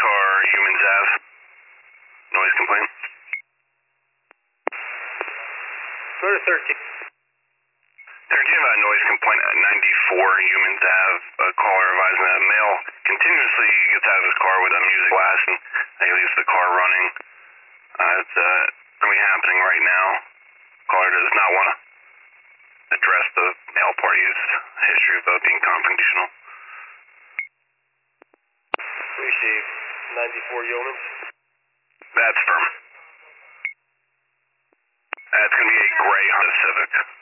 car, Humans Ave. Noise complaint. Go to 13. Derek, do you have a noise complaint at 94 Humans Ave? A caller advising that a male continuously gets out of his car with a music blast and he leaves the car running. It's really happening right now. Caller does not want to address the male party's history of being confrontational. Receive 94 Yeomans. That's firm. That's going to be a gray Honda Civic.